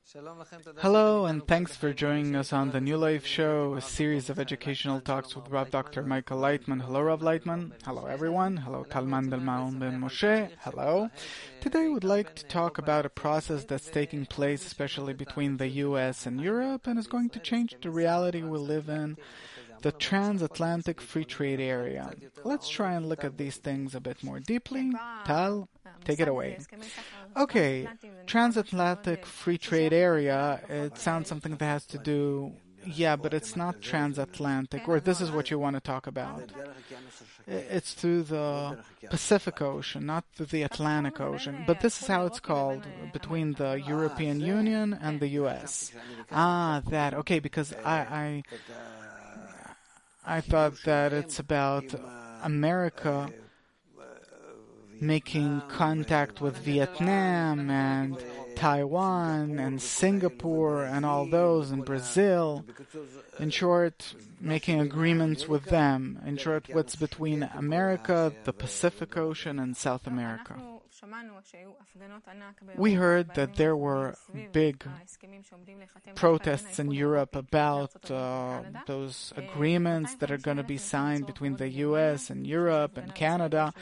Hello, and thanks for joining us on the New Life Show, a series of educational talks with Rav Dr. Michael Leitman. Hello, Rav Leitman. Hello, everyone. Hello, Talman Del Maon Ben Moshe. Hello. Today, we'd like to talk about a process that's taking place, especially between the U.S. and Europe, and is going to change the reality we live in, the transatlantic free trade area. Let's try and look at these things a bit more deeply. Tal, take it away. Okay, transatlantic free trade area, it sounds something that has to do, but it's not transatlantic, or this is what you want to talk about. It's through the Pacific Ocean, not through the Atlantic Ocean, but this is how it's called, between the European Union and the U.S. Okay, because I thought that it's about America making contact with Vietnam and Taiwan and Singapore and all those, and Brazil. In short, making agreements with them. In short, what's between America, the Pacific Ocean, and South America. We heard that there were big protests in Europe about those agreements that are going to be signed between the U.S. and Europe and Canada.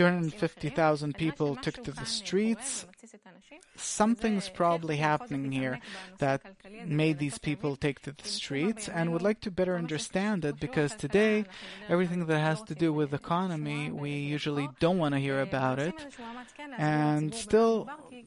250,000 people took to the streets. Something's probably happening here that made these people take to the streets, and would like to better understand it, because today, everything that has to do with economy, we usually don't want to hear about it. And still,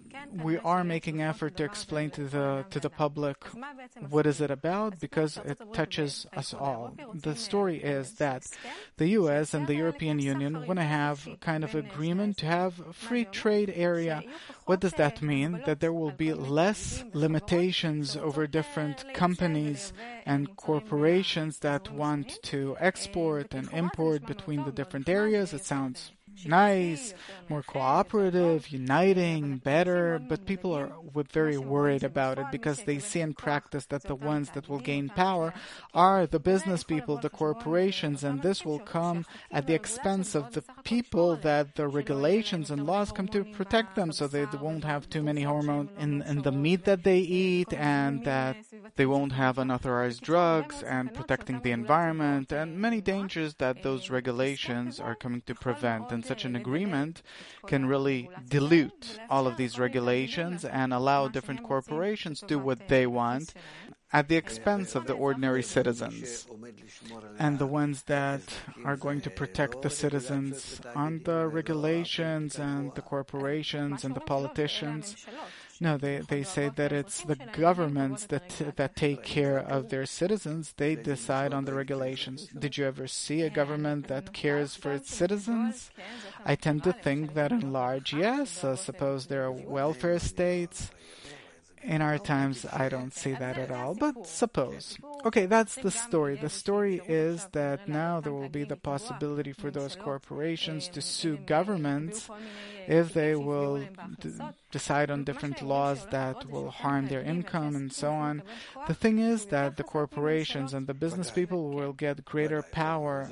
we are making effort to explain to the public what is it about, because it touches us all. The story is that the U.S. and the European Union want to have kind of agreement to have a free trade area. What does that mean? That there will be less limitations over different companies and corporations that want to export and import between the different areas. It sounds nice, more cooperative, uniting, better, but people are very worried about it, because they see in practice that the ones that will gain power are the business people, the corporations, and this will come at the expense of the people that the regulations and laws come to protect them, so they won't have too many hormones in the meat that they eat, and that they won't have unauthorized drugs, and protecting the environment, and many dangers that those regulations are coming to prevent. And such an agreement can really dilute all of these regulations and allow different corporations to do what they want at the expense of the ordinary citizens. And the ones that are going to protect the citizens on the regulations and the corporations and the politicians, no, they say that it's the governments that take care of their citizens. They decide on the regulations. Did you ever see a government that cares for its citizens? I tend to think that in large, yes. Suppose there are welfare states. In our times, I don't see that at all, but suppose. Okay, that's the story. The story is that now there will be the possibility for those corporations to sue governments if they will decide on different laws that will harm their income and so on. The thing is that the corporations and the business people will get greater power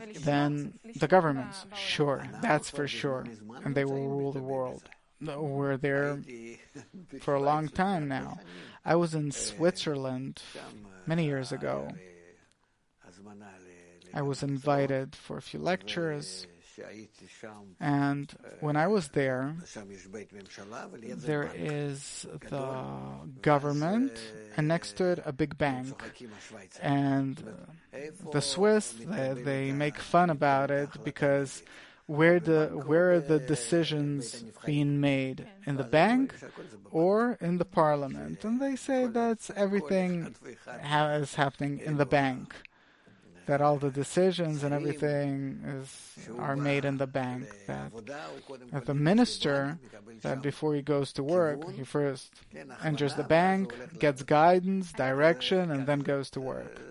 than the governments. Sure, that's for sure. And they will rule the world. We're there for a long time now. I was in Switzerland many years ago. I was invited for a few lectures, and when I was there is the government, and next to it a big bank. And the Swiss, they make fun about it, because where are the decisions being made? In the bank or in the parliament? And they say that's everything is happening in the bank. That all the decisions and everything are made in the bank. That the minister, that before he goes to work, he first enters the bank, gets guidance, direction, and then goes to work.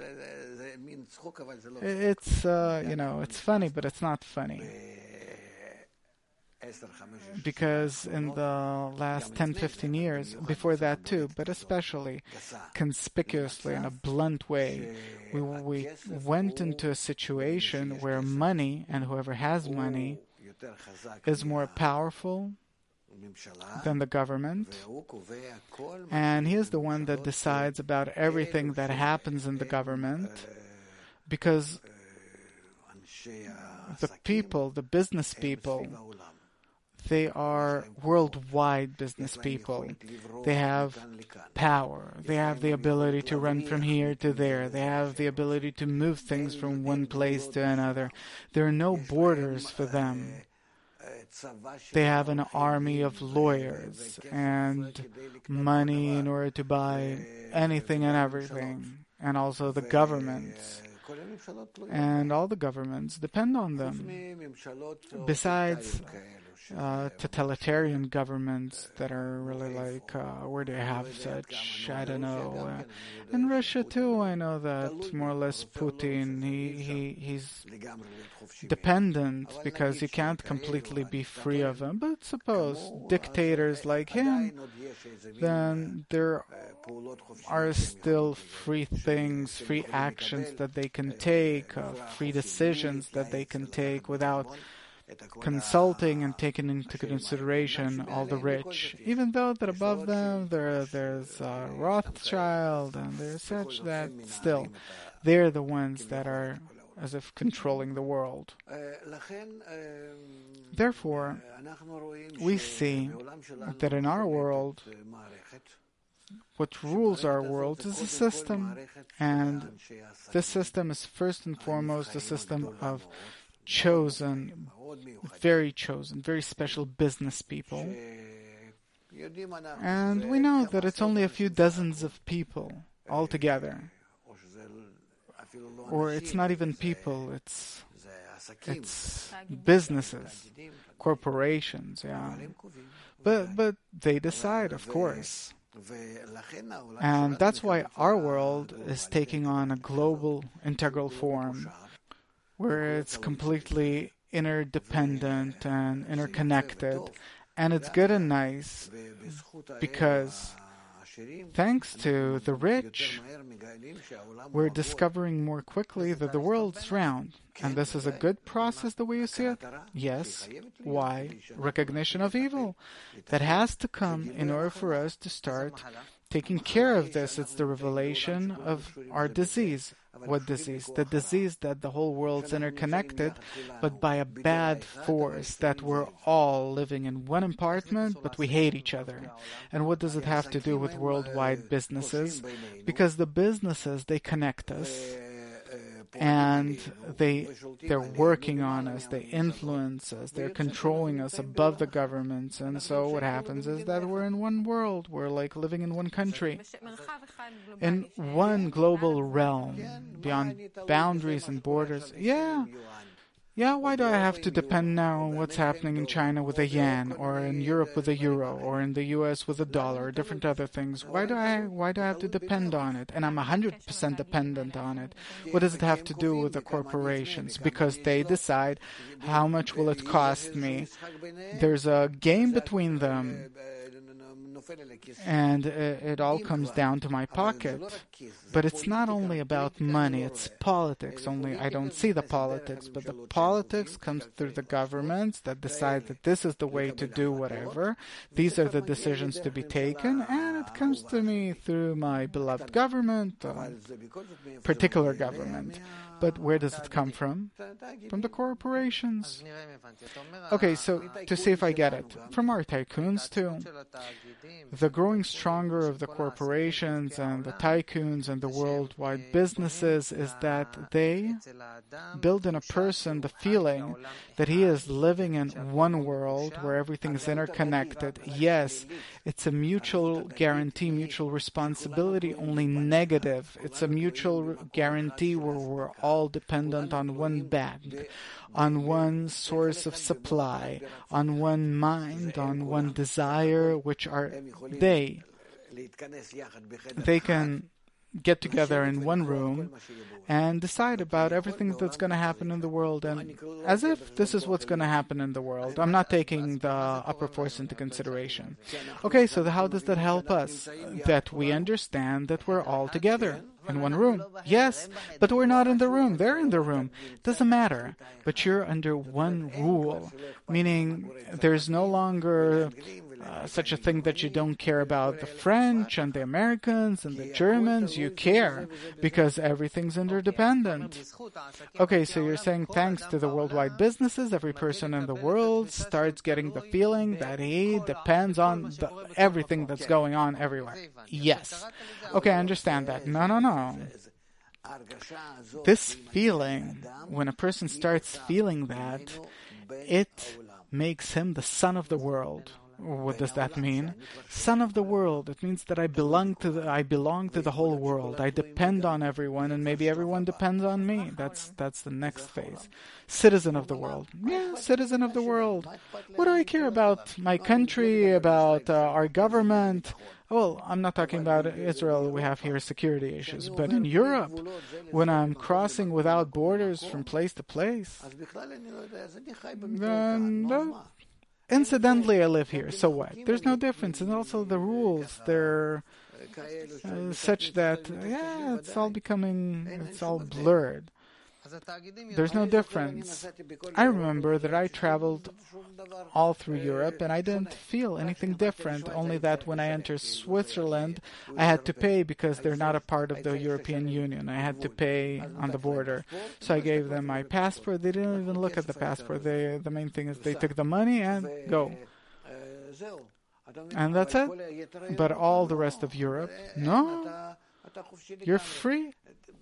It's it's funny, but it's not funny. Because in the last 10-15 years, before that too, but especially conspicuously in a blunt way, we went into a situation where money, and whoever has money, is more powerful than the government, and he is the one that decides about everything that happens in the government, because the people, the business people, they are worldwide business people. They have power. They have the ability to run from here to there. They have the ability to move things from one place to another. There are no borders for them. They have an army of lawyers and money in order to buy anything and everything. And also the governments. And all the governments depend on them. Besides totalitarian governments that are really like, where do you have such? I don't know. In Russia too, I know that more or less Putin, he's dependent because you can't completely be free of him. But suppose dictators like him, then there are still free things, free actions that they can take, free decisions that they can take without consulting and taking into consideration all the rich, even though that above them there's Rothschild and there's such that still they're the ones that are as if controlling the world. Therefore, we see that in our world, what rules our world is a system, and this system is first and foremost a system of very special business people. And we know that it's only a few dozens of people altogether. Or it's not even people, it's businesses, corporations, yeah. But they decide, of course. And that's why our world is taking on a global, integral form, where it's completely interdependent and interconnected. And it's good and nice because thanks to the rich, we're discovering more quickly that the world's round. And this is a good process the way you see it? Yes. Why? Recognition of evil. That has to come in order for us to start taking care of this. It's the revelation of our disease. What disease? The disease that the whole world's interconnected, but by a bad force, that we're all living in one apartment, but we hate each other. And what does it have to do with worldwide businesses? Because the businesses, they connect us. And they're working on us, they influence us, they're controlling us above the governments. And so what happens is that we're in one world, we're like living in one country, in one global realm, beyond boundaries and borders. Yeah, why do I have to depend now on what's happening in China with the yen, or in Europe with the euro, or in the US with the dollar, or different other things? Why do I have to depend on it? And I'm 100% dependent on it. What does it have to do with the corporations? Because they decide how much will it cost me. There's a game between them. And it all comes down to my pocket. But it's not only about money, it's politics. Only I don't see the politics, but the politics comes through the governments that decide that this is the way to do whatever. These are the decisions to be taken, and it comes to me through my beloved government, particular government. But where does it come from? From the corporations. Okay, so to see if I get it. From our tycoons too. The growing stronger of the corporations and the tycoons and the worldwide businesses is that they build in a person the feeling that he is living in one world where everything is interconnected. Yes, it's a mutual guarantee, mutual responsibility, only negative. It's a mutual guarantee where we're all dependent on one bank, on one source of supply, on one mind, on one desire, which are they can get together in one room and decide about everything that's going to happen in the world, and as if this is what's going to happen in the world. I'm not taking the upper force into consideration. Okay, so how does that help us? That we understand that we're all together. in one room. Yes, but we're not in the room. They're in the room. Doesn't matter. But you're under one rule, meaning there's no longer such a thing that you don't care about the French and the Americans and the Germans. You care because everything's interdependent. Okay, so you're saying thanks to the worldwide businesses, every person in the world starts getting the feeling that he depends on everything that's going on everywhere. Yes. Okay, I understand that. No. This feeling, when a person starts feeling that, it makes him the son of the world. What does that mean? Son of the world. It means that I belong to the whole world. I depend on everyone, and maybe everyone depends on me. That's the next phase. Citizen of the world. Yeah, citizen of the world. What do I care about my country, about our government? Well, I'm not talking about Israel. We have here security issues. But in Europe, when I'm crossing without borders from place to place, then incidentally I live here. So what? There's no difference. And also the rules, they're such that, it's all blurred. There's no difference. I remember that I traveled all through Europe and I didn't feel anything different, only that when I entered Switzerland, I had to pay because they're not a part of the European Union. I had to pay on the border. So I gave them my passport. They didn't even look at the passport. The main thing is they took the money and go. And that's it. But all the rest of Europe, no. You're free.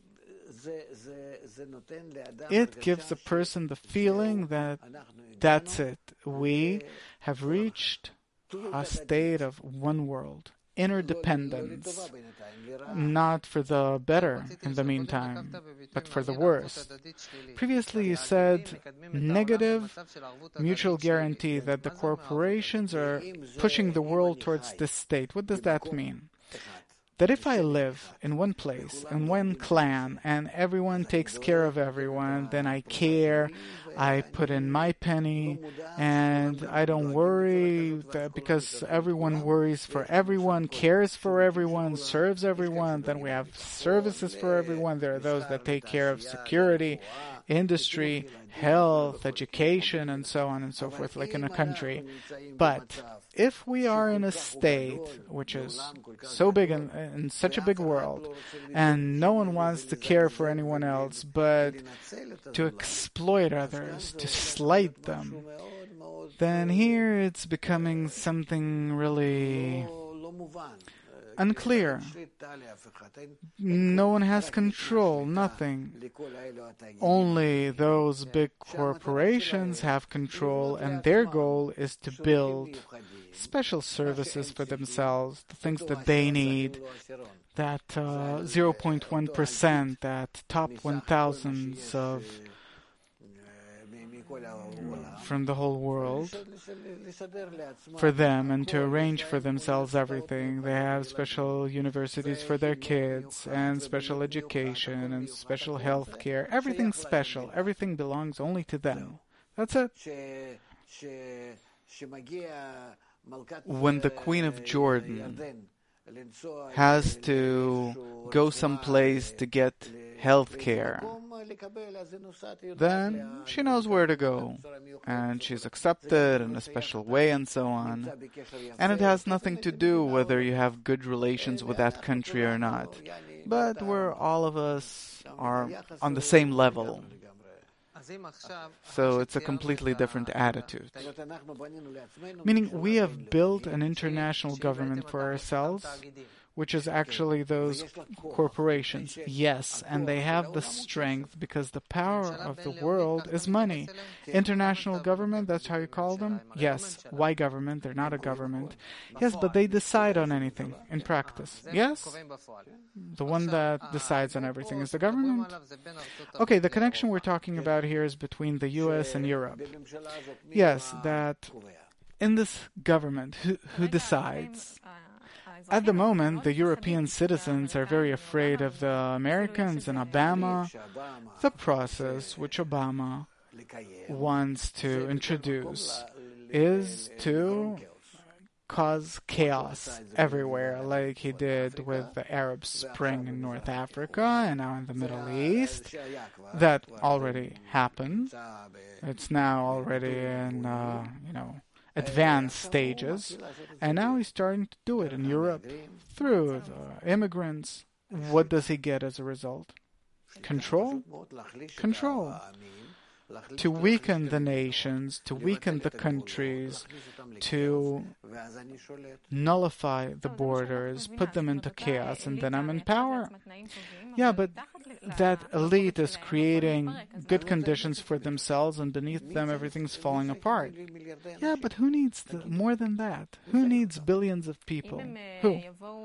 It gives a person the feeling that that's it. We have reached a state of one world, interdependence, not for the better in the meantime, but for the worse. Previously you said negative mutual guarantee, that the corporations are pushing the world towards this state. What does that mean? That if I live in one place, in one clan, and everyone takes care of everyone, then I care, I put in my penny, and I don't worry, because everyone worries for everyone, cares for everyone, serves everyone, then we have services for everyone. There are those that take care of security, industry, health, education, and so on and so forth, like in a country. But if we are in a state which is so big and in such a big world, and no one wants to care for anyone else, but to exploit others, to slight them, then here it's becoming something really unclear. No one has control, nothing. Only those big corporations have control, and their goal is to build special services for themselves, the things that they need, that 0.1%, that top 1,000s of from the whole world for them, and to arrange for themselves everything. They have special universities for their kids, and special education, and special health care. Everything special. Everything belongs only to them. That's it. When the Queen of Jordan has to go someplace to get health care, then she knows where to go, and she's accepted in a special way, and so on. And it has nothing to do whether you have good relations with that country or not, but where all of us are on the same level. So it's a completely different attitude. Meaning we have built an international government for ourselves, which is actually those corporations. Yes, and they have the strength because the power of the world is money. International government, that's how you call them? Yes. Why government? They're not a government. Yes, but they decide on anything in practice. Yes? The one that decides on everything is the government. Okay, the connection we're talking about here is between the US and Europe. Yes, that in this government, who decides? At the moment, the European citizens are very afraid of the Americans and Obama. The process which Obama wants to introduce is to cause chaos everywhere, like he did with the Arab Spring in North Africa and now in the Middle East. That already happened. It's now already in, advanced stages. And now he's starting to do it in Europe through the immigrants. What does he get as a result? Control? Control. To weaken the nations, to weaken the countries, to nullify the borders, put them into chaos, and then I'm in power. Yeah, but that elite is creating good conditions for themselves, and beneath them everything's falling apart. Yeah, but who needs more than that? Who needs billions of people? Who?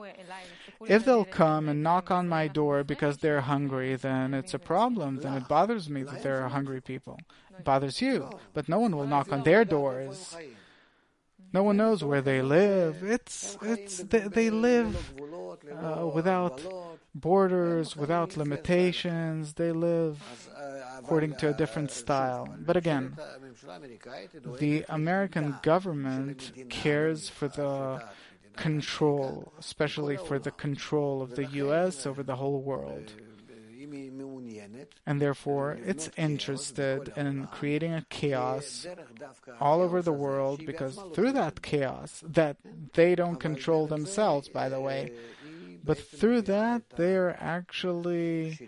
If they'll come and knock on my door because they're hungry, then it's a problem. Then it bothers me that there are hungry people. It bothers you, but no one will knock on their doors. No one knows where they live. They live without borders, without limitations. They live according to a different style. But again, the American government cares for the control, especially for the control of the U.S. over the whole world. And therefore, it's interested in creating a chaos all over the world, because through that chaos, that they don't control themselves, by the way, but through that, they're actually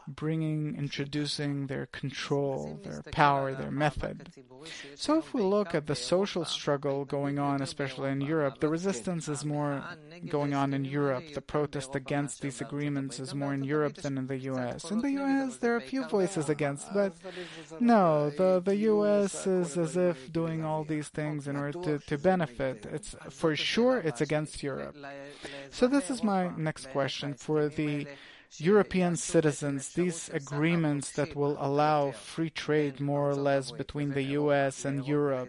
introducing their control, their power, their method. So if we look at the social struggle going on, especially in Europe, the resistance is more going on in Europe. The protest against these agreements is more in Europe than in the U.S. In the U.S., there are a few voices against, but no, the U.S. is as if doing all these things in order to benefit. It's for sure it's against Europe. So this is my next question for the European citizens, these agreements that will allow free trade more or less between the US and Europe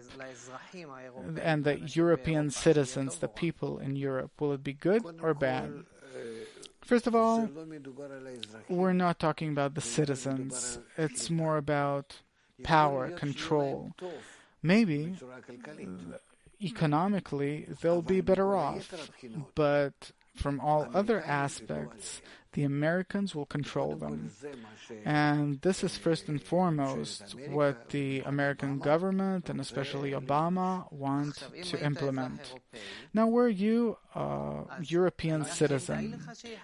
and the European citizens, the people in Europe, will it be good or bad? First of all, we're not talking about the citizens. It's more about power, control. Maybe economically they'll be better off, but from all other aspects, the Americans will control them. And this is first and foremost what the American government, and especially Obama, want to implement. Now, were you a European citizen,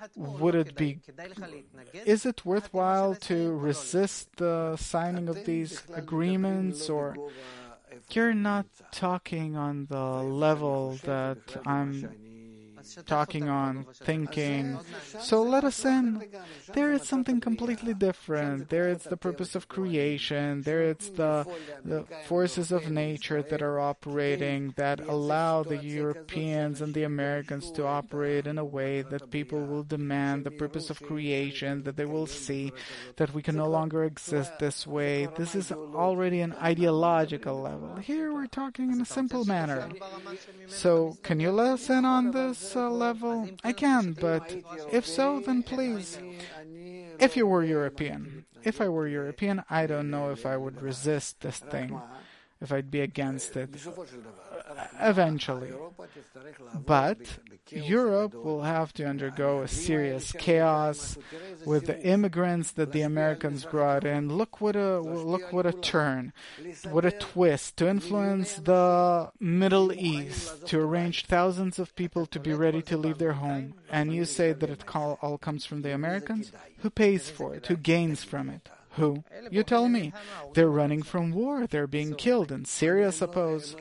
is it worthwhile to resist the signing of these agreements, or you're not talking on the level that I'm talking on, thinking, so let us in. There is something completely different. There is the purpose of creation. There it's the forces of nature that are operating, that allow the Europeans and the Americans to operate in a way that people will demand the purpose of creation, that they will see that we can no longer exist this way. This is already an ideological level. Here we're talking in a simple manner. So can you let us in on this level? I can, but if so, then please. If you were European, if I were European, I don't know if I would resist this thing, if I'd be against it eventually. But Europe will have to undergo a serious chaos with the immigrants that the Americans brought in. Look what a turn, what a twist, to influence the Middle East, to arrange thousands of people to be ready to leave their home. And you say that it all comes from the Americans? Who pays for it? Who gains from it? Who? You tell me. They're running from war. They're being killed in Syria, suppose.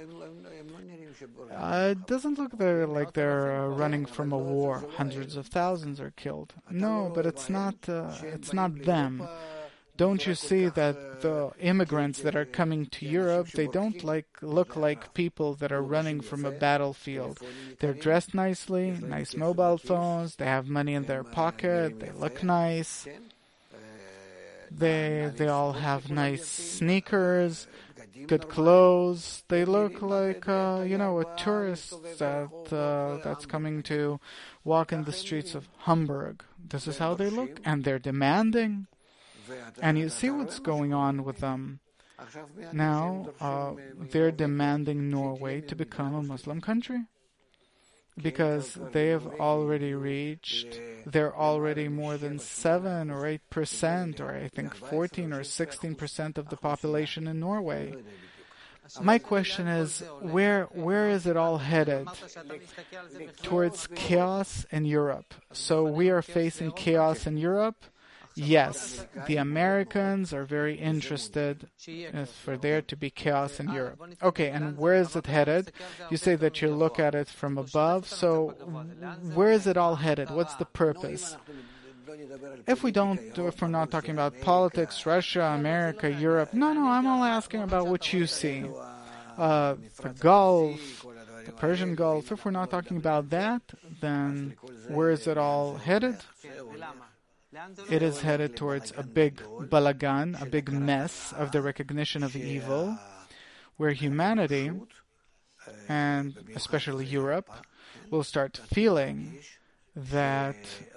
It doesn't look like they're running from a war. Hundreds of thousands are killed. No, but it's not them. Don't you see that the immigrants that are coming to Europe, they don't look like people that are running from a battlefield. They're dressed nicely, nice mobile phones, they have money in their pocket, they look nice. They all have nice sneakers, good clothes. They look like a tourist that's coming to walk in the streets of Hamburg. This is how they look, and they're demanding. And you see what's going on with them. Now they're demanding Norway to become a Muslim country. because they're already more than 7 or 8%, or I think 14 or 16% of the population in Norway. My question is, where is it all headed? Towards chaos in Europe. So we are facing chaos in Europe. Yes, the Americans are very interested for there to be chaos in Europe. Okay, and where is it headed? You say that you look at it from above. So where is it all headed? What's the purpose? If we're not talking about politics, Russia, America, Europe, no, I'm only asking about what you see. The Gulf, the Persian Gulf, if we're not talking about that, then where is it all headed? It is headed towards a big balagan, a big mess of the recognition of evil, where humanity, and especially Europe, will start feeling that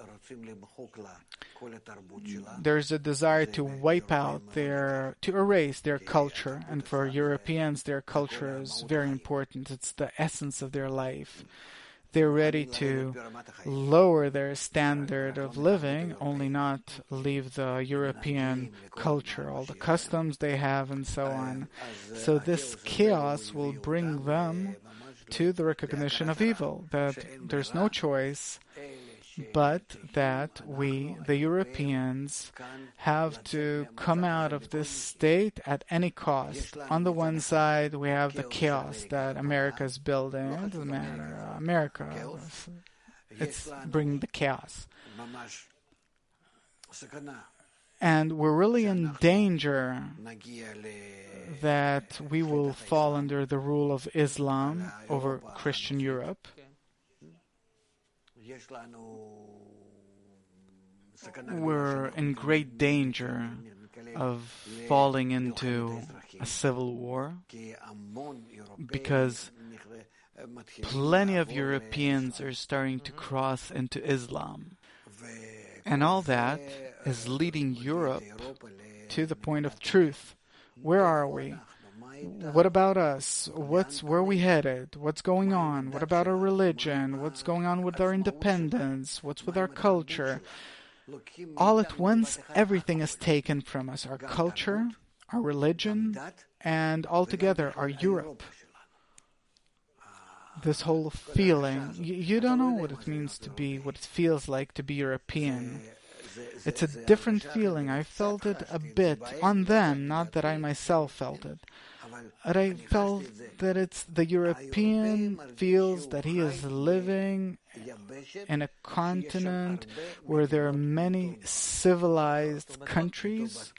there's a desire to wipe out to erase their culture. And for Europeans, their culture is very important. It's the essence of their life. They're ready to lower their standard of living, only not leave the European culture, all the customs they have, and so on. So this chaos will bring them to the recognition of evil, that there's no choice but that we, the Europeans, have to come out of this state at any cost. On the one side, we have the chaos that America is building. It doesn't matter. America, it's bringing the chaos. And we're really in danger that we will fall under the rule of Islam over Christian Europe. We're in great danger of falling into a civil war because plenty of Europeans are starting to cross into Islam. And all that is leading Europe to the point of truth. Where are we? What about us? Where are we headed? What's going on? What about our religion? What's going on with our independence? What's with our culture? All at once, everything is taken from us. Our culture, our religion, and altogether our Europe. This whole feeling, you don't know what it means to be, what it feels like to be European. It's a different feeling. I felt it a bit on them, not that I myself felt it. But I felt that it's the European feels that he is living in a continent where there are many civilized countries,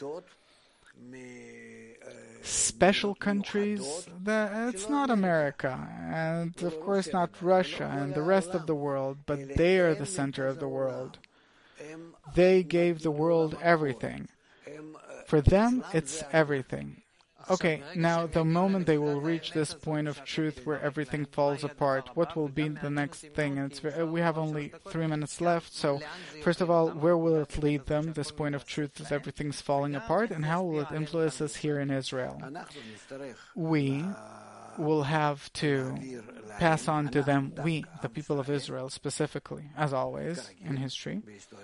special countries. It's not America, and of course not Russia and the rest of the world, but they are the center of the world. They gave the world everything. For them, it's everything. Okay, now the moment they will reach this point of truth where everything falls apart, what will be the next thing? And we have only 3 minutes left, so first of all, where will it lead them, this point of truth as everything's falling apart, and how will it influence us here in Israel? We will have to pass on to them, we, the people of Israel specifically, as always in history,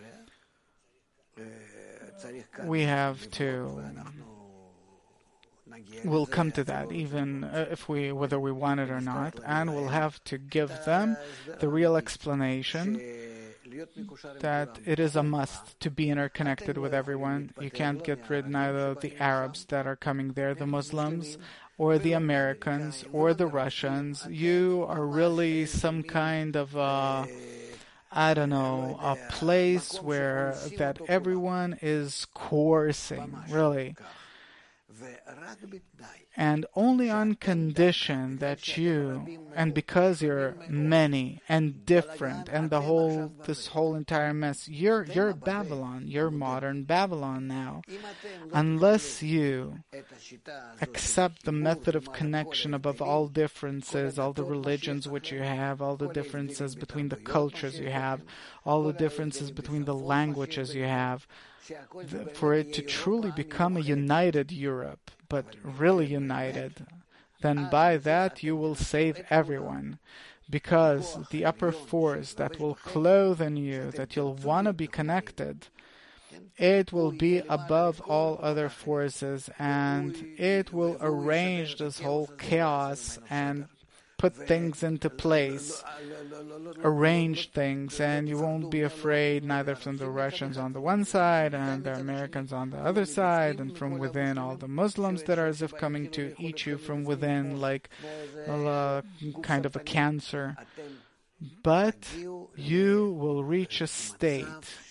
we have to... We'll come to that, even whether we want it or not, and we'll have to give them the real explanation that it is a must to be interconnected with everyone. You can't get rid neither of the Arabs that are coming there, the Muslims, or the Americans, or the Russians. You are really some kind of a place where that everyone is coercing, really. And only on condition that you, and because you're many and different, and this whole entire mess, you're Babylon, you're modern Babylon now. Unless you accept the method of connection above all differences, all the religions which you have, all the differences between the cultures you have, all the differences between the languages you have, for it to truly become a united Europe, but really united, then by that you will save everyone. because the upper force that will clothe in you, that you'll want to be connected, it will be above all other forces, and it will arrange this whole chaos and put things into place, arrange things, and you won't be afraid neither from the Russians on the one side and the Americans on the other side, and from within all the Muslims that are as if coming to eat you from within like kind of a cancer. But you will reach a state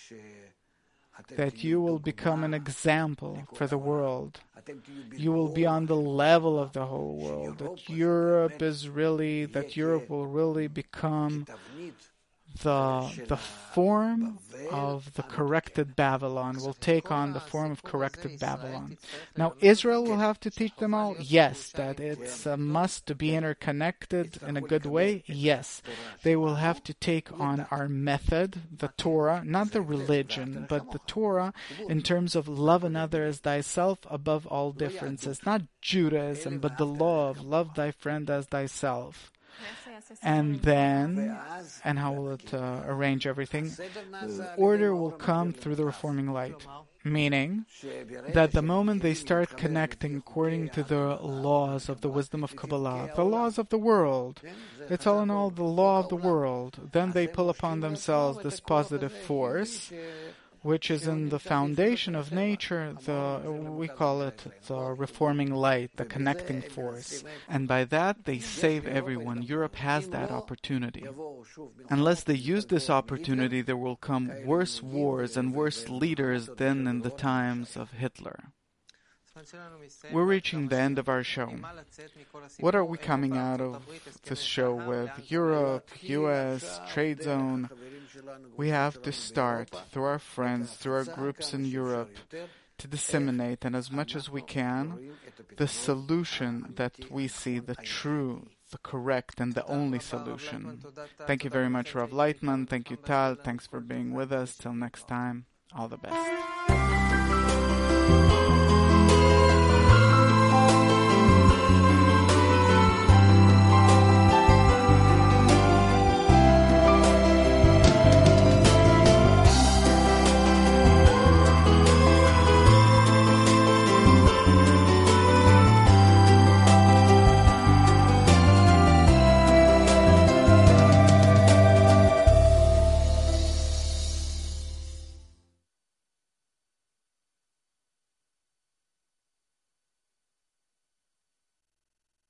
that you will become an example for the world. You will be on the level of the whole world. That Europe will really become the form of the corrected Babylon, will take on the form of corrected Babylon. Now, Israel will have to teach them all? Yes. That it's a must to be interconnected in a good way? Yes. They will have to take on our method, the Torah, not the religion, but the Torah in terms of love another as thyself above all differences. Not Judaism, but the law of love thy friend as thyself. And then, and how will it arrange everything? Order will come through the reforming light. Meaning that the moment they start connecting according to the laws of the wisdom of Kabbalah, the laws of the world, it's all in all the law of the world, then they pull upon themselves this positive force, which is in the foundation of nature, we call it the reforming light, the connecting force. And by that, they save everyone. Europe has that opportunity. Unless they use this opportunity, there will come worse wars and worse leaders than in the times of Hitler. We're reaching the end of our show. What are we coming out of this show with? Europe, US, trade zone. We have to start through our friends, through our groups in Europe, to disseminate, and as much as we can, the solution that we see, the true, the correct, and the only solution. Thank you very much, Rav Leitman. Thank you, Tal. Thanks for being with us. Till next time, all the best.